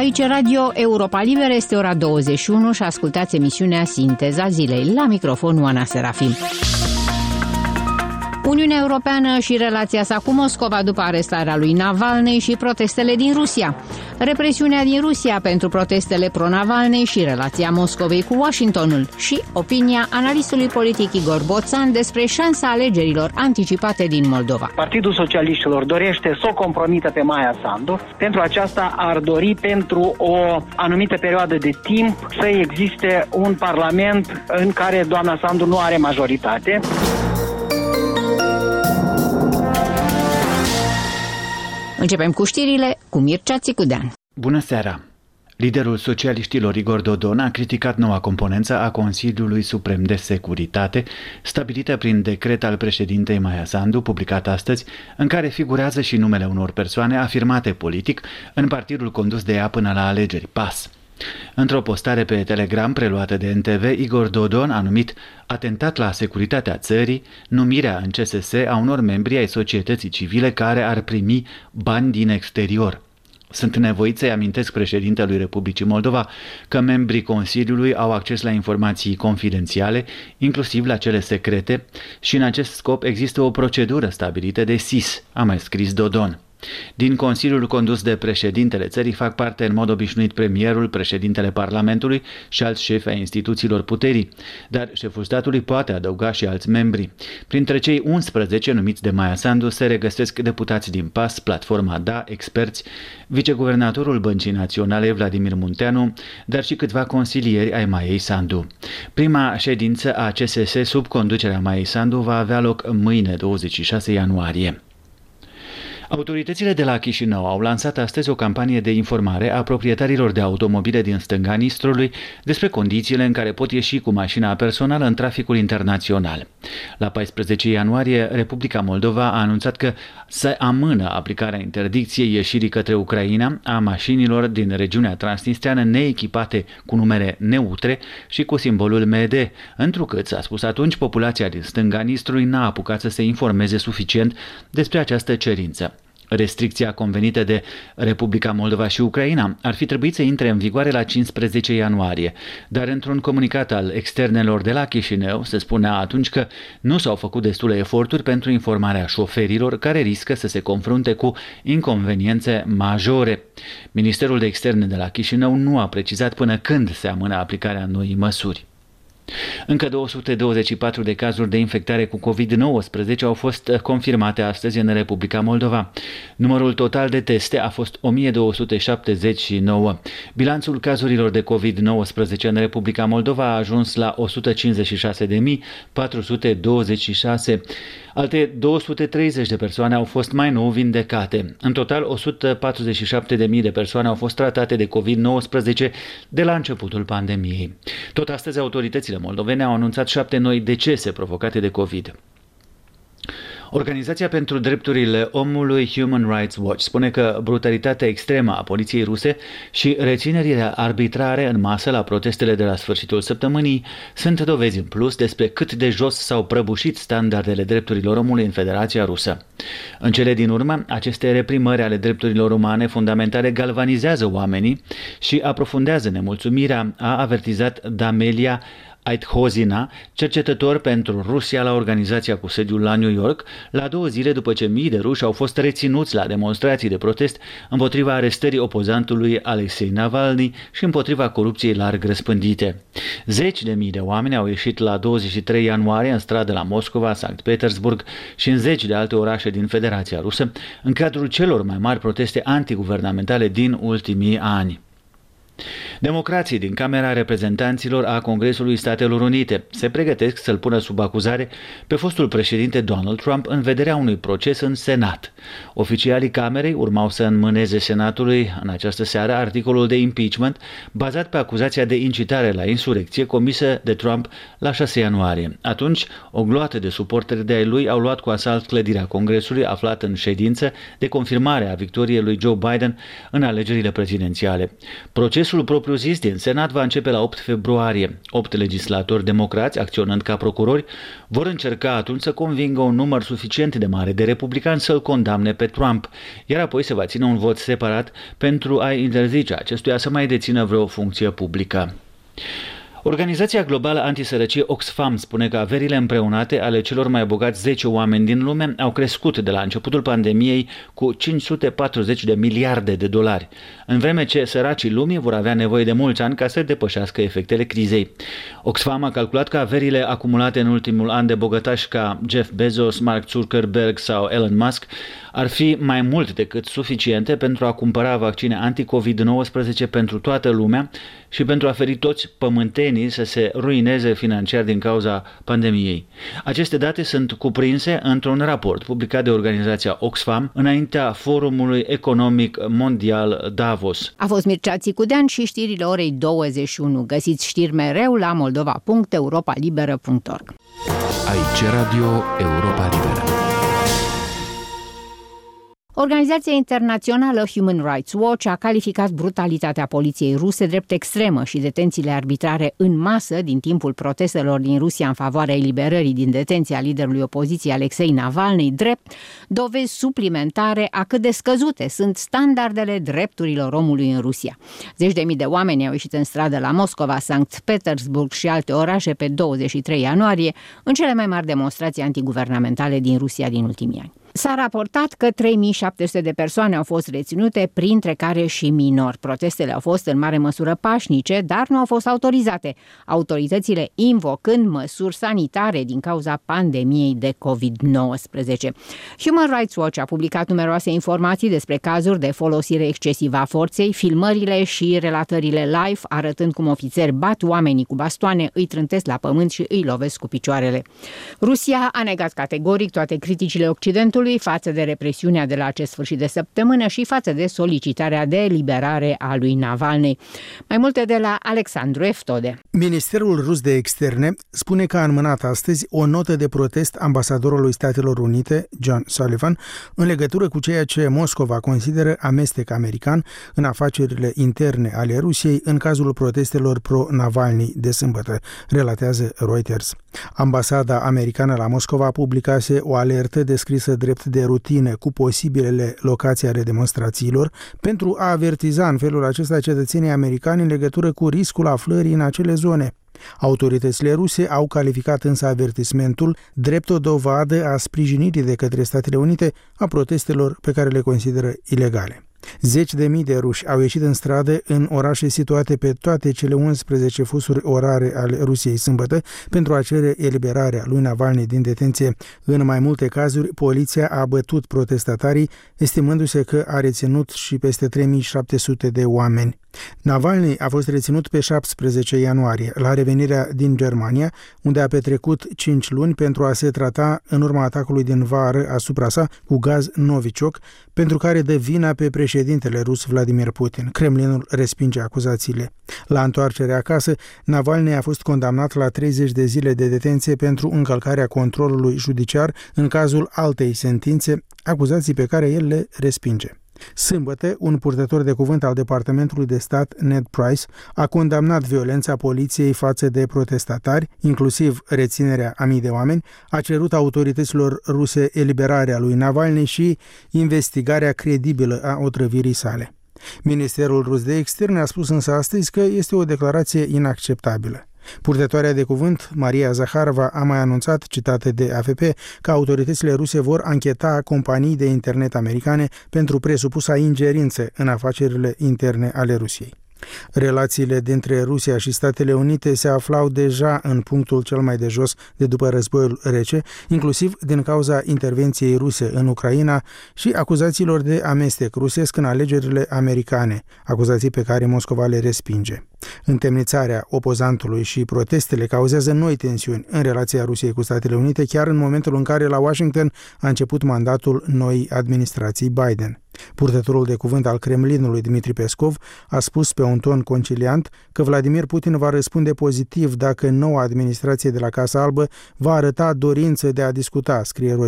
aici Radio Europa Liberă, este ora 21 și ascultați emisiunea Sinteza Zilei. La microfon Oana Serafim. Uniunea Europeană și relația sa cu Moscova după arestarea lui Navalny și protestele din Rusia. Represiunea din Rusia pentru protestele pro-Navalny și relația Moscovei cu Washingtonul. Și opinia analistului politic Igor Boțan despre șansa alegerilor anticipate din Moldova. Partidul Socialiștilor dorește să o compromită pe Maia Sandu. Pentru aceasta ar dori pentru o anumită perioadă de timp să existe un parlament în care doamna Sandu nu are majoritate. Începem cu știrile cu Mircea Țicudean. Bună seara! Liderul socialiștilor Igor Dodon a criticat noua componență a Consiliului Suprem de Securitate, stabilită prin decret al președintei Maia Sandu, publicat astăzi, în care figurează și numele unor persoane afirmate politic în partidul condus de ea până la alegeri, PAS. Într-o postare pe Telegram preluată de NTV, Igor Dodon a numit atentat la securitatea țării numirea în CSS a unor membri ai societății civile care ar primi bani din exterior. Sunt nevoit să-i amintesc președintelui Republicii Moldova că membrii Consiliului au acces la informații confidențiale, inclusiv la cele secrete, și în acest scop există o procedură stabilită de SIS, a mai scris Dodon. Din Consiliul condus de președintele țării fac parte în mod obișnuit premierul, președintele Parlamentului și alți șefi ai instituțiilor puterii, dar șeful statului poate adăuga și alți membri. Printre cei 11 numiți de Maia Sandu se regăsesc deputați din PAS, Platforma Da, experți, viceguvernatorul Băncii Naționale Vladimir Munteanu, dar și câțiva consilieri ai Maiei Sandu. Prima ședință a CSS sub conducerea Maiei Sandu va avea loc mâine, 26 ianuarie. Autoritățile de la Chișinău au lansat astăzi o campanie de informare a proprietarilor de automobile din stânga Nistrului despre condițiile în care pot ieși cu mașina personală în traficul internațional. La 14 ianuarie, Republica Moldova a anunțat că se amână aplicarea interdicției ieșirii către Ucraina a mașinilor din regiunea transnistreană neechipate cu numere neutre și cu simbolul MD, întrucât, s-a spus atunci, populația din stânga Nistrului n-a apucat să se informeze suficient despre această cerință. Restricția convenită de Republica Moldova și Ucraina ar fi trebuit să intre în vigoare la 15 ianuarie, dar într-un comunicat al externelor de la Chișinău se spunea atunci că nu s-au făcut destule eforturi pentru informarea șoferilor care riscă să se confrunte cu inconveniențe majore. Ministerul de Externe de la Chișinău nu a precizat până când se amână aplicarea noii măsuri. Încă 224 de cazuri de infectare cu COVID-19 au fost confirmate astăzi în Republica Moldova. Numărul total de teste a fost 1279. Bilanțul cazurilor de COVID-19 în Republica Moldova a ajuns la 156.426. Alte 230 de persoane au fost mai nou vindecate. În total, 147.000 de persoane au fost tratate de COVID-19 de la începutul pandemiei. Tot astăzi, autoritățile moldovene au anunțat 7 noi decese provocate de COVID. Organizația pentru drepturile omului Human Rights Watch spune că brutalitatea extremă a poliției ruse și reținerile arbitrare în masă la protestele de la sfârșitul săptămânii sunt dovezi în plus despre cât de jos s-au prăbușit standardele drepturilor omului în Federația Rusă. În cele din urmă, aceste reprimări ale drepturilor umane fundamentale galvanizează oamenii și aprofundează nemulțumirea, a avertizat Damelia Aithozina, cercetător pentru Rusia la organizația cu sediul la New York, la 2 zile după ce mii de ruși au fost reținuți la demonstrații de protest împotriva arestării opozantului Alexei Navalny și împotriva corupției larg răspândite. Zeci de mii de oameni au ieșit la 23 ianuarie în stradă la Moscova, Sankt Petersburg și în zeci de alte orașe din Federația Rusă, în cadrul celor mai mari proteste antiguvernamentale din ultimii ani. Democrații din Camera Reprezentanților a Congresului Statelor Unite se pregătesc să-l pună sub acuzare pe fostul președinte Donald Trump în vederea unui proces în Senat. Oficialii Camerei urmau să înmâneze Senatului în această seară articolul de impeachment bazat pe acuzația de incitare la insurecție comisă de Trump la 6 ianuarie. Atunci, o gloată de suporteri de ai lui au luat cu asalt clădirea Congresului aflat în ședință de confirmare a victoriei lui Joe Biden în alegerile prezidențiale. Procesul propriu propriu-zis din Senat va începe la 8 februarie. 8 legislatori democrați, acționând ca procurori, vor încerca atunci să convingă un număr suficient de mare de republicani să-l condamne pe Trump, iar apoi se va ține un vot separat pentru a interzice acestuia să mai dețină vreo funcție publică. Organizația globală antisărăcie Oxfam spune că averile împreunate ale celor mai bogați 10 oameni din lume au crescut de la începutul pandemiei cu 540 de miliarde de dolari, în vreme ce săracii lumii vor avea nevoie de mulți ani ca să depășească efectele crizei. Oxfam a calculat că averile acumulate în ultimul an de bogătași ca Jeff Bezos, Mark Zuckerberg sau Elon Musk ar fi mai mult decât suficiente pentru a cumpăra vaccine anti-COVID-19 pentru toată lumea și pentru a feri toți pământenii să se ruineze financiar din cauza pandemiei. Aceste date sunt cuprinse într-un raport publicat de organizația Oxfam înaintea Forumului Economic Mondial Davos. A fost Mircea Țicudean și știrile orei 21. Găsiți știri mereu la moldova.europalibera.org. Aici Radio Europa Liberă. Organizația internațională Human Rights Watch a calificat brutalitatea poliției ruse drept extremă și detențiile arbitrare în masă din timpul protestelor din Rusia în favoarea eliberării din detenție a liderului opoziției Alexei Navalny drept dovezi suplimentare a cât de scăzute sunt standardele drepturilor omului în Rusia. 10.000 de oameni au ieșit în stradă la Moscova, Sankt Petersburg și alte orașe pe 23 ianuarie în cele mai mari demonstrații antiguvernamentale din Rusia din ultimii ani. S-a raportat că 3700 de persoane au fost reținute, printre care și minori. Protestele au fost în mare măsură pașnice, dar nu au fost autorizate, autoritățile invocând măsuri sanitare din cauza pandemiei de COVID-19. Human Rights Watch a publicat numeroase informații despre cazuri de folosire excesivă a forței, filmările și relatările live, arătând cum ofițeri bat oamenii cu bastoane, îi trântesc la pământ și îi lovesc cu picioarele. Rusia a negat categoric toate criticile Occidentului față de represiunea de la acest sfârșit de săptămână și față de solicitarea de eliberare a lui Navalny. Mai multe de la Alexandru Eftode. Ministerul rus de externe spune că a înmânat astăzi o notă de protest ambasadorului Statelor Unite, John Sullivan, în legătură cu ceea ce Moscova consideră amestec american în afacerile interne ale Rusiei în cazul protestelor pro-Navalny de sâmbătă, relatează Reuters. Ambasada americană la Moscova publicase o alertă descrisă drept de rutină cu posibilele locații ale demonstrațiilor pentru a avertiza în felul acesta cetățenii americani în legătură cu riscul aflării în acele zone. Autoritățile ruse au calificat însă avertismentul drept o dovadă a sprijinirii de către Statele Unite a protestelor pe care le consideră ilegale. 10.000 de ruși au ieșit în stradă în orașe situate pe toate cele 11 fusuri orare ale Rusiei sâmbătă pentru a cere eliberarea lui Navalny din detenție. În mai multe cazuri, poliția a bătut protestatarii, estimându-se că a reținut și peste 3.700 de oameni. Navalny a fost reținut pe 17 ianuarie, la revenirea din Germania, unde a petrecut 5 luni pentru a se trata în urma atacului din vară asupra sa cu gaz Novichok, pentru care dă vina pe președintele rus Vladimir Putin. Kremlinul respinge acuzațiile. La întoarcerea acasă, Navalny a fost condamnat la 30 de zile de detenție pentru încălcarea controlului judiciar în cazul altei sentințe, acuzații pe care el le respinge. Sâmbătă, un purtător de cuvânt al Departamentului de Stat, Ned Price, a condamnat violența poliției față de protestatari, inclusiv reținerea a mii de oameni, a cerut autorităților ruse eliberarea lui Navalny și investigarea credibilă a otrăvirii sale. Ministerul rus de externe a spus însă astăzi că este o declarație inacceptabilă. Purtătoarea de cuvânt, Maria Zaharova, a mai anunțat, citată de AFP, că autoritățile ruse vor ancheta companii de internet americane pentru presupusa ingerință în afacerile interne ale Rusiei. Relațiile dintre Rusia și Statele Unite se aflau deja în punctul cel mai de jos de după războiul rece, inclusiv din cauza intervenției ruse în Ucraina și acuzațiilor de amestec rusesc în alegerile americane, acuzații pe care Moscova le respinge. Întemnițarea opozantului și protestele cauzează noi tensiuni în relația Rusiei cu Statele Unite, chiar în momentul în care la Washington a început mandatul noii administrații Biden. Purtătorul de cuvânt al Kremlinului, Dmitri Peskov, a spus pe un ton conciliant că Vladimir Putin va răspunde pozitiv dacă noua administrație de la Casa Albă va arăta dorință de a discuta, scrie Reuters.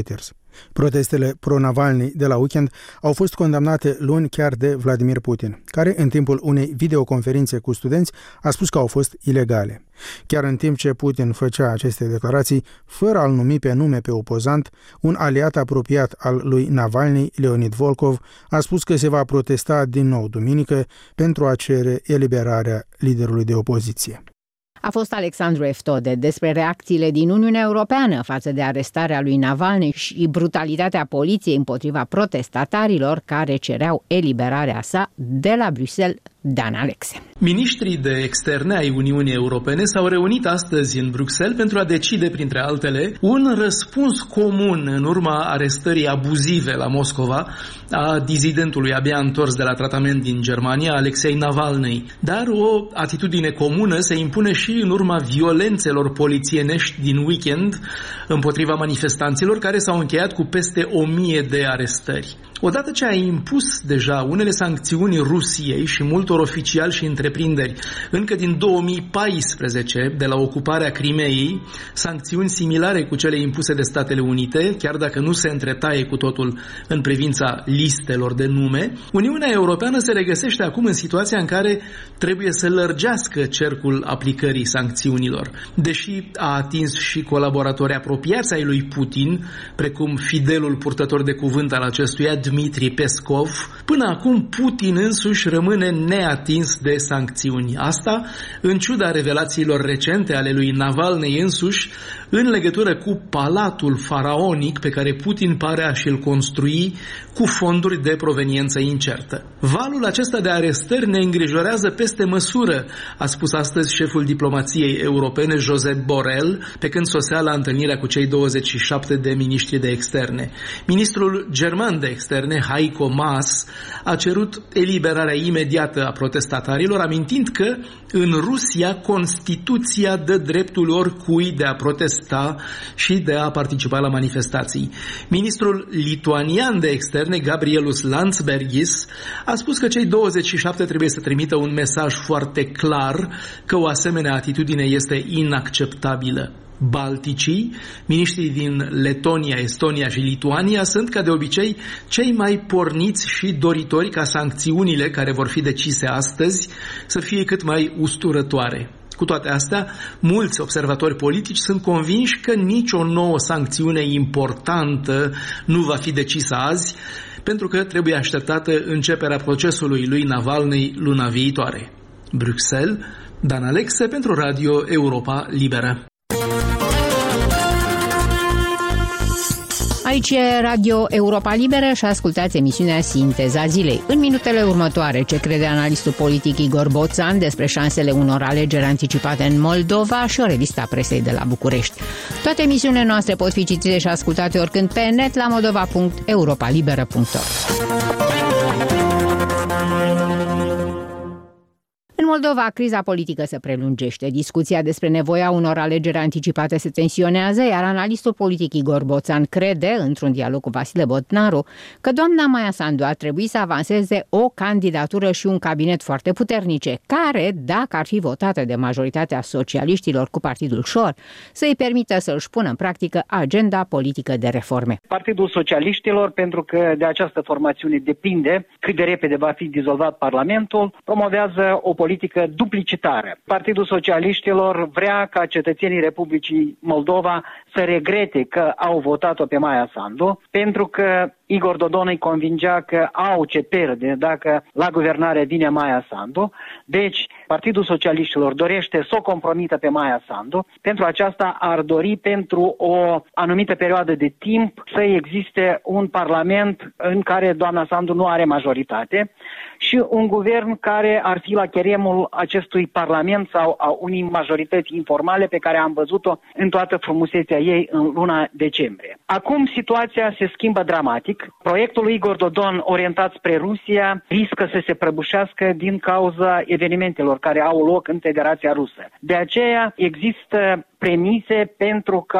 Protestele pro-Navalny de la weekend au fost condamnate luni chiar de Vladimir Putin, care în timpul unei videoconferințe cu studenți a spus că au fost ilegale. Chiar în timp ce Putin făcea aceste declarații, fără a-l numi pe nume pe opozant, un aliat apropiat al lui Navalny, Leonid Volkov, a spus că se va protesta din nou duminică pentru a cere eliberarea liderului de opoziție. A fost Alexandru Eftode despre reacțiile din Uniunea Europeană față de arestarea lui Navalny și brutalitatea poliției împotriva protestatarilor care cereau eliberarea sa de la Bruxelles. Dan Alexe. Miniștrii de externe ai Uniunii Europene s-au reunit astăzi în Bruxelles pentru a decide, printre altele, un răspuns comun în urma arestării abuzive la Moscova a dizidentului abia întors de la tratament din Germania, Alexei Navalny. Dar o atitudine comună se impune și în urma violențelor polițienești din weekend împotriva manifestanților, care s-au încheiat cu peste 1000 de arestări. Odată ce a impus deja unele sancțiuni Rusiei și multor oficiali și întreprinderi încă din 2014, de la ocuparea Crimeei, sancțiuni similare cu cele impuse de Statele Unite, chiar dacă nu se întretaie cu totul în privința listelor de nume, Uniunea Europeană se regăsește acum în situația în care trebuie să lărgească cercul aplicării sancțiunilor. Deși a atins și colaboratori apropiați ai lui Putin, precum fidelul purtător de cuvânt al acestuia, Dmitri Peskov, până acum Putin însuși rămâne neatins de sancțiuni. Asta în ciuda revelațiilor recente ale lui Navalny însuși în legătură cu palatul faraonic pe care Putin pare a și-l construi cu fonduri de proveniență incertă. Valul acesta de arestări ne îngrijorează peste măsură, a spus astăzi șeful diplomației europene Josep Borrell, pe când sosea la întâlnirea cu cei 27 de miniștri de externe. Ministrul german de externe, Heiko Maas, a cerut eliberarea imediată a protestatarilor, amintind că în Rusia Constituția dă dreptul oricui de a protesta și de a participa la manifestații. Ministrul lituanian de externe, Gabrielus Landsbergis, a spus că cei 27 trebuie să trimită un mesaj foarte clar că o asemenea atitudine este inacceptabilă. Balticii, miniștrii din Letonia, Estonia și Lituania sunt, ca de obicei, cei mai porniți și doritori ca sancțiunile care vor fi decise astăzi să fie cât mai usturătoare. Cu toate astea, mulți observatori politici sunt convinși că nicio nouă sancțiune importantă nu va fi decisă azi, pentru că trebuie așteptată începerea procesului lui Navalny luna viitoare. Bruxelles, Dan Alexe pentru Radio Europa Liberă. Aici e Radio Europa Liberă și ascultați emisiunea Sinteza Zilei. În minutele următoare, ce crede analistul politic Igor Boțan despre șansele unor alegeri anticipate în Moldova și o revistă a presei de la București. Toate emisiunile noastre pot fi citite și ascultate oricând pe net la moldova.europalibera.ro. În Moldova, criza politică se prelungește. Discuția despre nevoia unor alegeri anticipate se tensionează, iar analistul politic Igor Boțan crede, într-un dialog cu Vasile Botnaru, că doamna Maia Sandu ar trebui să avanseze o candidatură și un cabinet foarte puternice, care, dacă ar fi votate de majoritatea socialiștilor cu Partidul Șor, să-i permită să își pună în practică agenda politică de reforme. Partidul Socialiștilor, pentru că de această formațiune depinde cât de repede va fi dizolvat Parlamentul, promovează o politică duplicitară. Partidul Socialiștilor vrea ca cetățenii Republicii Moldova să regrete că au votat-o pe Maia Sandu, pentru că Igor Dodon îi convingea că au ce pierde dacă la guvernare vine Maia Sandu. Deci, Partidul Socialiștilor dorește să o compromită pe Maia Sandu. Pentru aceasta ar dori pentru o anumită perioadă de timp să existe un parlament în care doamna Sandu nu are majoritate și un guvern care ar fi la cheremul acestui parlament sau a unei majorități informale pe care am văzut-o în toată frumusețea ei în luna decembrie. Acum situația se schimbă dramatic. Proiectul lui Igor Dodon orientat spre Rusia riscă să se prăbușească din cauza evenimentelor care au loc în Federația Rusă. De aceea există premise pentru ca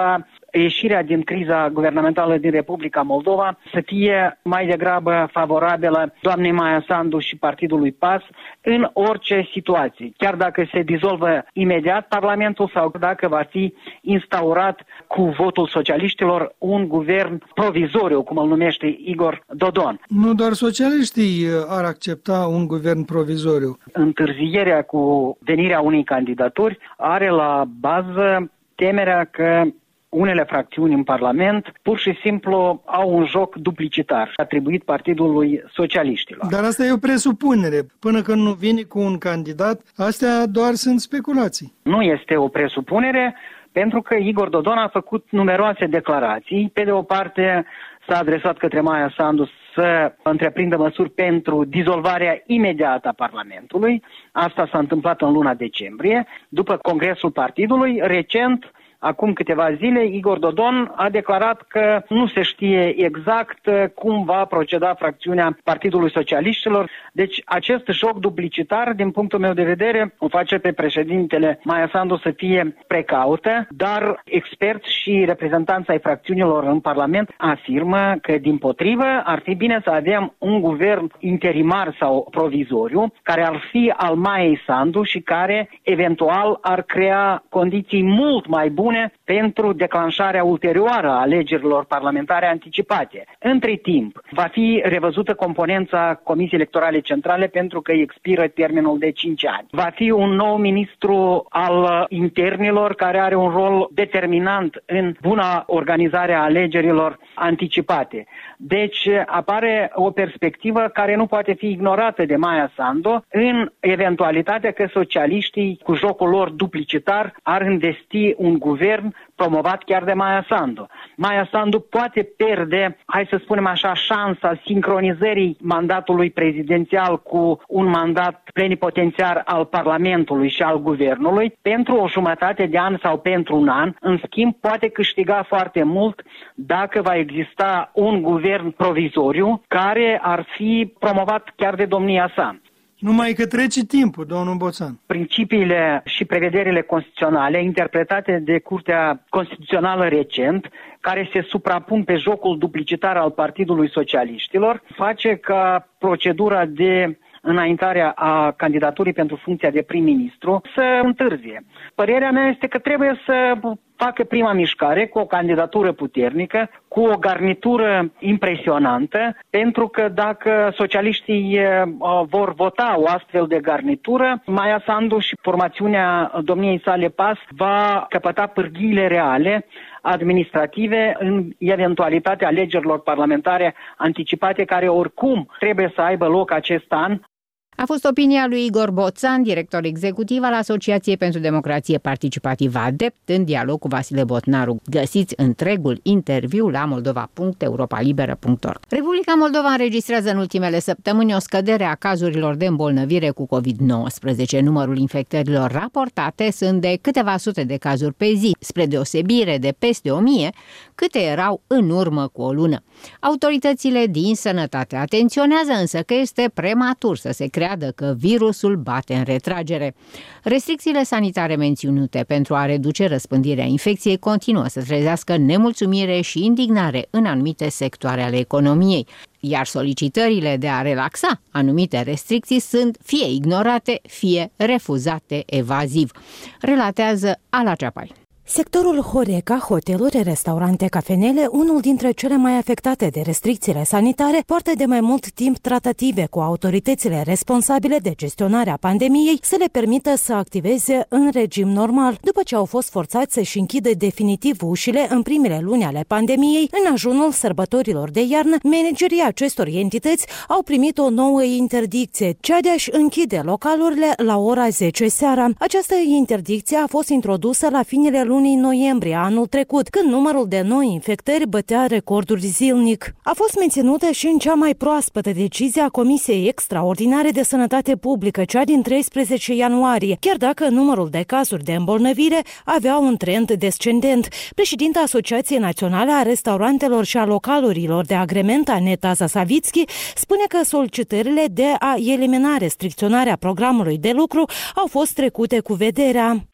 ieșirea din criza guvernamentală din Republica Moldova să fie mai degrabă favorabilă doamnei Maia Sandu și partidului PAS în orice situație, chiar dacă se dizolvă imediat Parlamentul sau dacă va fi instaurat cu votul socialiștilor un guvern provizoriu, cum îl numește Igor Dodon. Nu doar socialiștii ar accepta un guvern provizoriu. Întârzierea cu venirea unei candidaturi are la bază temerea că unele fracțiuni în Parlament pur și simplu au un joc duplicitar atribuit Partidului Socialiștilor. Dar asta e o presupunere. Până când nu vine cu un candidat, astea doar sunt speculații. Nu este o presupunere, pentru că Igor Dodon a făcut numeroase declarații. Pe de o parte, s-a adresat către Maia Sandu să întreprindă măsuri pentru dizolvarea imediată a Parlamentului. Asta s-a întâmplat în luna decembrie. După congresul partidului, recent, acum câteva zile, Igor Dodon a declarat că nu se știe exact cum va proceda fracțiunea Partidului Socialiștilor. Deci acest joc duplicitar, din punctul meu de vedere, o face pe președintele Maia Sandu să fie precaută, dar experți și reprezentanți ai fracțiunilor în Parlament afirmă că, dimpotrivă, ar fi bine să avem un guvern interimar sau provizoriu, care ar fi al Maiei Sandu și care, eventual, ar crea condiții mult mai bune pentru declanșarea ulterioară a alegerilor parlamentare anticipate. Între timp, va fi revăzută componența Comisiei Electorale Centrale pentru că expiră termenul de 5 ani. Va fi un nou ministru al internilor care are un rol determinant în buna organizare a alegerilor anticipate. Deci apare o perspectivă care nu poate fi ignorată de Maia Sandu în eventualitatea că socialiștii, cu jocul lor duplicitar, ar învesti un guvern promovat chiar de Maia Sandu. Maia Sandu poate pierde, hai să spunem așa, șansa sincronizării mandatului prezidențial cu un mandat plenipotențiar al Parlamentului și al Guvernului pentru o jumătate de an sau pentru un an. În schimb, poate câștiga foarte mult dacă va exista un guvern provizoriu care ar fi promovat chiar de domnia sa. Numai că trece timpul, domnul Boțan. Principiile și prevederile constituționale interpretate de Curtea Constituțională recent, care se suprapun pe jocul duplicitar al Partidului Socialiștilor, face ca procedura de înaintarea a candidaturii pentru funcția de prim-ministru să întârzie. Părerea mea este că trebuie să facă prima mișcare cu o candidatură puternică, cu o garnitură impresionantă, pentru că dacă socialiștii vor vota o astfel de garnitură, Maia Sandu și formațiunea domniei sale PAS va căpăta pârghiile reale administrative în eventualitatea alegerilor parlamentare anticipate, care oricum trebuie să aibă loc acest an. A fost opinia lui Igor Boțan, director executiv al Asociației pentru Democrație Participativă ADEPT, în dialog cu Vasile Botnaru. Găsiți întregul interviu la moldova.europalibera.org. Republica Moldova înregistrează în ultimele săptămâni o scădere a cazurilor de îmbolnăvire cu COVID-19. Numărul infectărilor raportate sunt de câteva sute de cazuri pe zi, spre deosebire de peste 1000, câte erau în urmă cu o lună. Autoritățile din sănătate atenționează însă că este prematur să se creadă că virusul bate în retragere. Restricțiile sanitare menționate pentru a reduce răspândirea infecției continuă să trezească nemulțumire și indignare în anumite sectoare ale economiei, iar solicitările de a relaxa anumite restricții sunt fie ignorate, fie refuzate evaziv, relatează Ala Ceapai. Sectorul Horeca, hoteluri, restaurante, cafenele, unul dintre cele mai afectate de restricțiile sanitare, poartă de mai mult timp tratative cu autoritățile responsabile de gestionarea pandemiei să le permită să activeze în regim normal, după ce au fost forțați să-și închidă definitiv ușile în primele luni ale pandemiei. În ajunul sărbătorilor de iarnă, managerii acestor entități au primit o nouă interdicție, cea de a-și închide localurile la ora 10 seara. Această interdicție a fost introdusă la finele lunii noiembrie anul trecut, când numărul de noi infectări bătea recorduri zilnic. A fost menținută și în cea mai proaspătă decizie a Comisiei Extraordinare de Sănătate Publică, cea din 13 ianuarie, chiar dacă numărul de cazuri de îmbolnăvire avea un trend descendent. Președinta Asociației Naționale a Restaurantelor și a Localurilor de Agrement, Aneta Zasavitski, spune că solicitările de a elimina restricționarea programului de lucru au fost trecute cu vederea.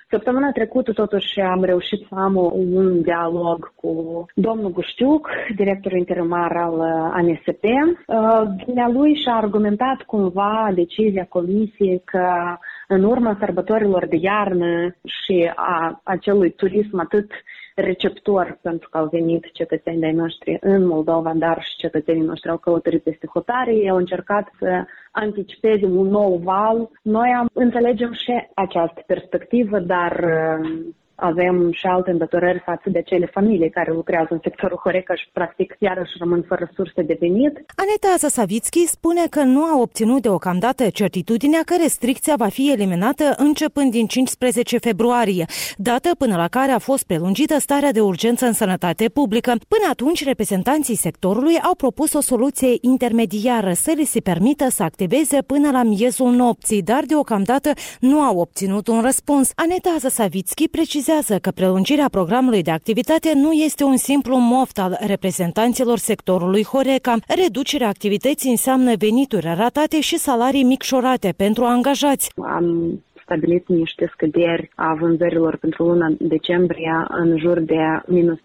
Săptămâna trecută, totuși, am reușit să am un dialog cu domnul Guștiuc, directorul interimar al ANSP. Dumnealui și-a argumentat cumva decizia comisiei că în urma sărbătorilor de iarnă și a acelui turism atât receptor, pentru că au venit cetățenii de-ai noștri în Moldova, dar și cetățenii noștri au călătorit peste hotare, ei au încercat să anticipeze un nou val. Noi înțelegem și această perspectivă, dar avem și alte îndatorări față de acele familii care lucrează în sectorul Horeca și practic iarăși rămân fără surse de venit. Aneta Zasavitski spune că nu a obținut deocamdată certitudinea că restricția va fi eliminată începând din 15 februarie, dată până la care a fost prelungită starea de urgență în sănătate publică. Până atunci, reprezentanții sectorului au propus o soluție intermediară să le se permită să activeze până la miezul nopții, dar deocamdată nu au obținut un răspuns. Aneta Zasavitski precizează că prelungirea programului de activitate nu este un simplu moft al reprezentanților sectorului Horeca. Reducerea activității înseamnă venituri ratate și salarii micșorate pentru angajați. Am stabilit niște scăderi a vânzărilor pentru luna decembrie în jur de minus 30%.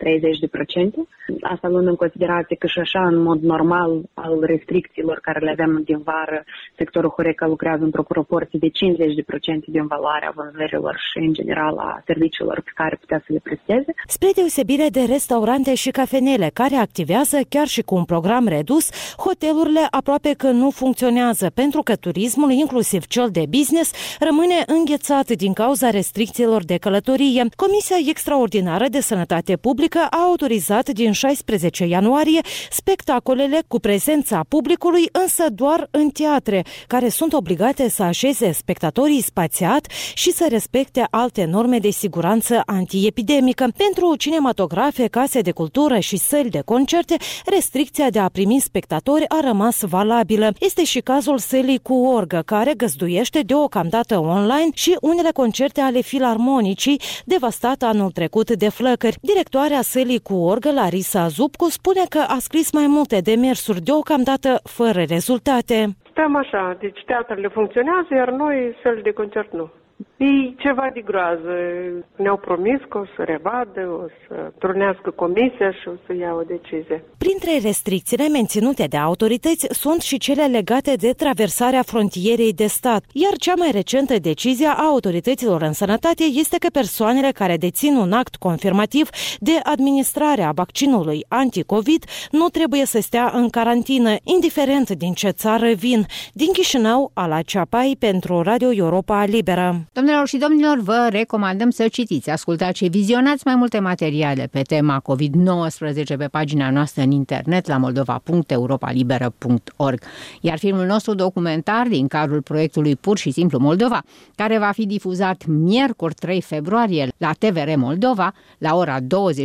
Asta luând în considerație că și așa, în mod normal, al restricțiilor care le avem din vară, sectorul Horeca lucrează într-o proporție de 50% din valoarea vânzărilor și, în general, a serviciilor pe care putea să le presteze. Spre deosebire de restaurante și cafenele care activează chiar și cu un program redus, hotelurile aproape că nu funcționează, pentru că turismul, inclusiv cel de business, rămâne înghețat din cauza restricțiilor de călătorie. Comisia Extraordinară de Sănătate Publică a autorizat din 16 ianuarie spectacolele cu prezența publicului, însă doar în teatre, care sunt obligate să așeze spectatorii spațiat și să respecte alte norme de siguranță antiepidemică. Pentru cinematografe, case de cultură și săli de concerte, restricția de a primi spectatori a rămas valabilă. Este și cazul sălii cu orgă, care găzduiește deocamdată online și unele concerte ale Filarmonicii, devastate anul trecut de flăcări. Directoarea sălii cu orgă, Larisa Zupcu, spune că a scris mai multe demersuri, deocamdată fără rezultate. Stăm așa, deci teatrele funcționează, iar noi săli de concert nu. E ceva de groază. Ne-au promis că o să revadă, o să trunească comisia și o să ia o decizie. Printre restricțiile menținute de autorități sunt și cele legate de traversarea frontierei de stat, iar cea mai recentă decizie a autorităților în sănătate este că persoanele care dețin un act confirmativ de administrare a vaccinului anti-COVID nu trebuie să stea în carantină, indiferent din ce țară vin. Din Chișinău, Ala Ceapai pentru Radio Europa Liberă. Domnilor și domnilor, vă recomandăm să citiți, ascultați și vizionați mai multe materiale pe tema COVID-19 pe pagina noastră în internet la moldova.europalibera.org. Iar filmul nostru documentar din cadrul proiectului Pur și Simplu Moldova, care va fi difuzat miercuri 3 februarie la TVR Moldova la ora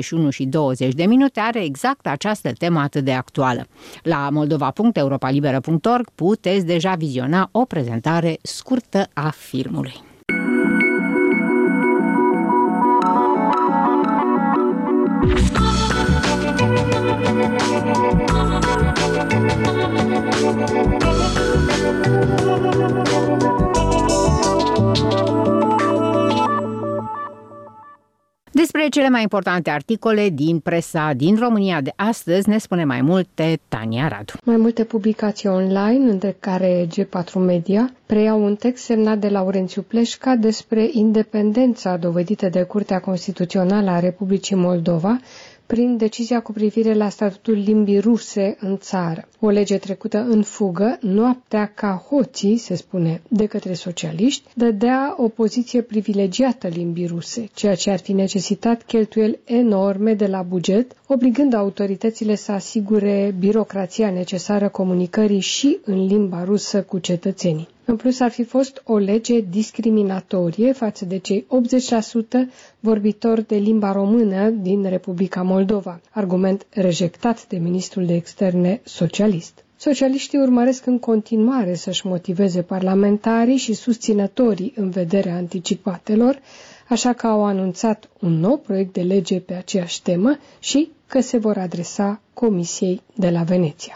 21:20, are exact această temă atât de actuală. La moldova.europalibera.org puteți deja viziona o prezentare scurtă a filmului. Despre cele mai importante articole din presa din România de astăzi ne spune mai multe Tania Radu. Mai multe publicații online, între care G4 Media, preiau un text semnat de Laurențiu Pleșca despre independența dovedită de Curtea Constituțională a Republicii Moldova prin decizia cu privire la statutul limbii ruse în țară. O lege trecută în fugă, noaptea ca hoții, se spune, de către socialiști, dădea o poziție privilegiată limbii ruse, ceea ce ar fi necesitat cheltuieli enorme de la buget, obligând autoritățile să asigure birocrația necesară comunicării și în limba rusă cu cetățenii. În plus, ar fi fost o lege discriminatorie față de cei 80% vorbitori de limba română din Republica Moldova, argument rejectat de ministrul de externe socialist. Socialiștii urmăresc în continuare să-și motiveze parlamentarii și susținătorii în vederea anticipatelor, așa că au anunțat un nou proiect de lege pe aceeași temă și că se vor adresa Comisiei de la Veneția.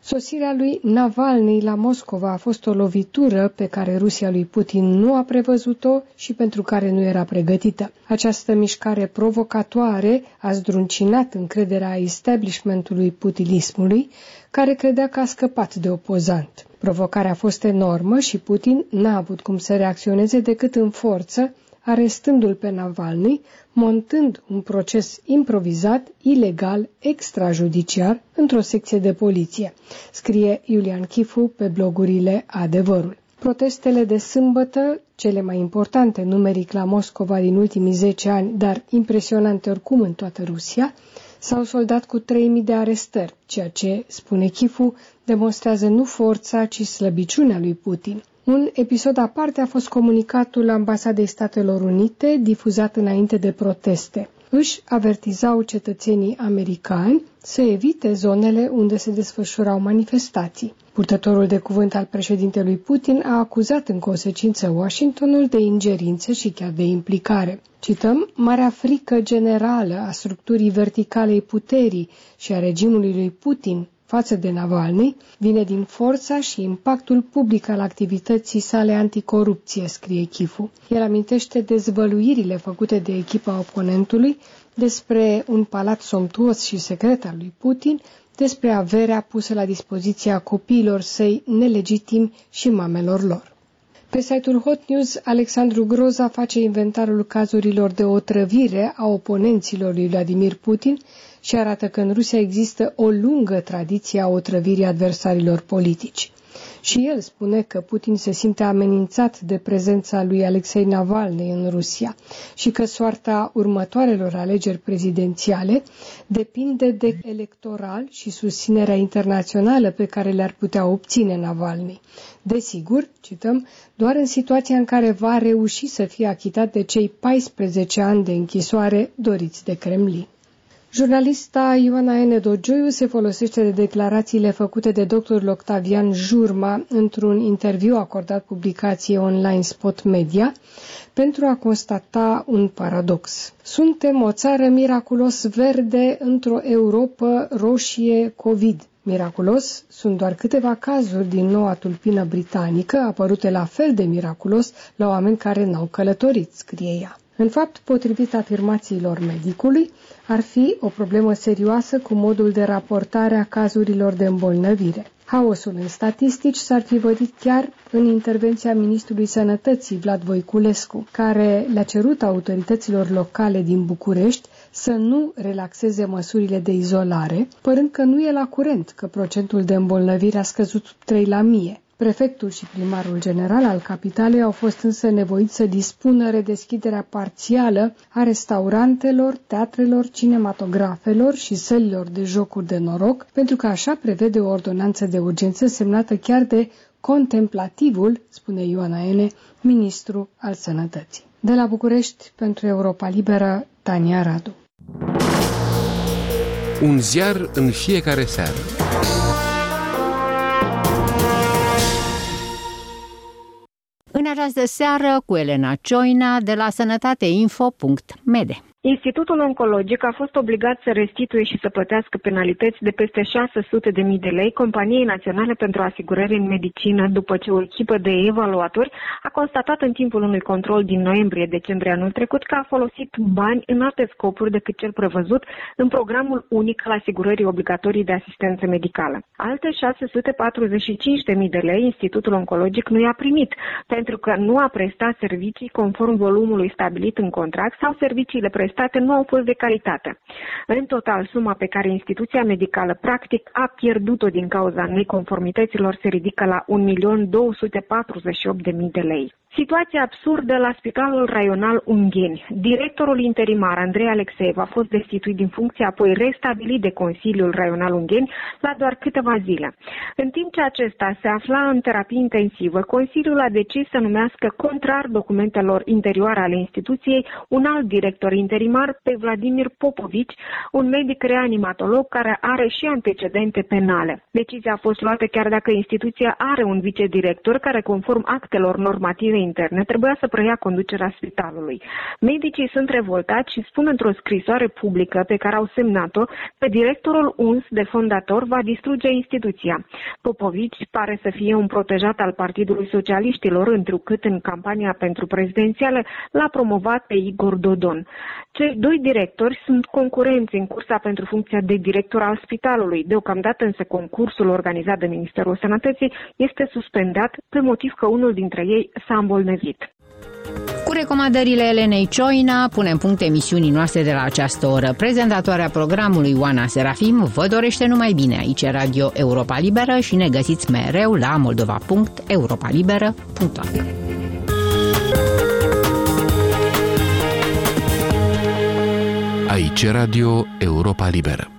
Sosirea lui Navalny la Moscova a fost o lovitură pe care Rusia lui Putin nu a prevăzut-o și pentru care nu era pregătită. Această mișcare provocatoare a zdruncinat încrederea establishmentului putinismului, care credea că a scăpat de opozant. Provocarea a fost enormă și Putin n-a avut cum să reacționeze decât în forță, arestându-l pe Navalny, montând un proces improvizat, ilegal, extrajudiciar, într-o secție de poliție, scrie Iulian Chifu pe blogurile Adevărul. Protestele de sâmbătă, cele mai importante numeric la Moscova din ultimii 10 ani, dar impresionante oricum în toată Rusia, s-au soldat cu 3.000 de arestări, ceea ce, spune Chifu, demonstrează nu forța, ci slăbiciunea lui Putin. Un episod aparte a fost comunicatul Ambasadei Statelor Unite, difuzat înainte de proteste. Își avertizau cetățenii americani să evite zonele unde se desfășurau manifestații. Purtătorul de cuvânt al președintelui Putin a acuzat în consecință Washingtonul de ingerință și chiar de implicare. Cităm, marea frică generală a structurii verticalei puterii și a regimului lui Putin față de Navalny vine din forța și impactul public al activității sale anticorupție, scrie Chifu. El amintește dezvăluirile făcute de echipa oponentului despre un palat somptuos și secret al lui Putin, despre averea pusă la dispoziția copiilor săi nelegitimi și mamelor lor. Pe site-ul Hot News, Alexandru Groza face inventarul cazurilor de otrăvire a oponenților lui Vladimir Putin și arată că în Rusia există o lungă tradiție a otrăvirii adversarilor politici. Și el spune că Putin se simte amenințat de prezența lui Alexei Navalny în Rusia și că soarta următoarelor alegeri prezidențiale depinde de electoral și susținerea internațională pe care le-ar putea obține Navalny. Desigur, cităm, doar în situația în care va reuși să fie achitat de cei 14 ani de închisoare doriți de Kremlin. Jurnalista Ioana N. Dogioiu se folosește de declarațiile făcute de dr. Octavian Jurma într-un interviu acordat publicației online Spot Media pentru a constata un paradox. Suntem o țară miraculos verde într-o Europă roșie COVID. Miraculos sunt doar câteva cazuri din noua tulpină britanică, apărute la fel de miraculos la oameni care n-au călătorit, scrie ea. În fapt, potrivit afirmațiilor medicului, ar fi o problemă serioasă cu modul de raportare a cazurilor de îmbolnăvire. Haosul în statistici s-ar fi vădit chiar în intervenția ministrului Sănătății, Vlad Voiculescu, care le-a cerut autorităților locale din București să nu relaxeze măsurile de izolare, părând că nu e la curent că procentul de îmbolnăvire a scăzut sub 3 la 1000. Prefectul și primarul general al capitalei au fost însă nevoiți să dispună redeschiderea parțială a restaurantelor, teatrelor, cinematografelor și sălilor de jocuri de noroc, pentru că așa prevede o ordonanță de urgență semnată chiar de contemplativul, spune Ioana N., ministru al Sănătății. De la București, pentru Europa Liberă, Tania Radu. Un ziar în fiecare seară. În această seară cu Elena Cioina de la sănătateinfo.md. Institutul Oncologic a fost obligat să restituie și să plătească penalități de peste 600.000 de lei Companiei Naționale pentru Asigurări în Medicină, după ce o echipă de evaluatori a constatat în timpul unui control din noiembrie-decembrie anul trecut că a folosit bani în alte scopuri decât cel prevăzut în programul unic al asigurării obligatorii de asistență medicală. Alte 645.000 de lei Institutul Oncologic nu i-a primit, pentru că nu a prestat servicii conform volumului stabilit în contract sau serviciile prestate nu au fost de calitate. În total, suma pe care instituția medicală practic a pierdut-o din cauza neconformităților se ridică la 1.248.000 de lei. Situația absurdă la Spitalul Raional Ungheni. Directorul interimar Andrei Alexeev a fost destituit din funcție, apoi restabilit de Consiliul Raional Ungheni la doar câteva zile. În timp ce acesta se afla în terapie intensivă, Consiliul a decis să numească, contrar documentelor interioare ale instituției, un alt director interimar primar pe Vladimir Popovici, un medic reanimatolog care are și antecedente penale. Decizia a fost luată chiar dacă instituția are un vicedirector care, conform actelor normative interne, trebuia să preia conducerea spitalului. Medicii sunt revoltați și spun într-o scrisoare publică pe care au semnat-o că directorul uns de fondator va distruge instituția. Popovici pare să fie un protejat al Partidului Socialiștilor, întrucât în campania pentru prezidențiale l-a promovat pe Igor Dodon. Cei doi directori sunt concurenți în cursa pentru funcția de director al spitalului. Deocamdată însă concursul organizat de Ministerul Sănătății este suspendat pe motiv că unul dintre ei s-a îmbolnăvit. Cu recomandările Elenei Cioina punem punct emisiunii noastre de la această oră. Prezentatoarea programului Oana Serafim vă dorește numai bine. Aici Radio Europa Liberă și ne găsiți mereu la moldova.europalibera.org. Aici Radio Europa Liberă.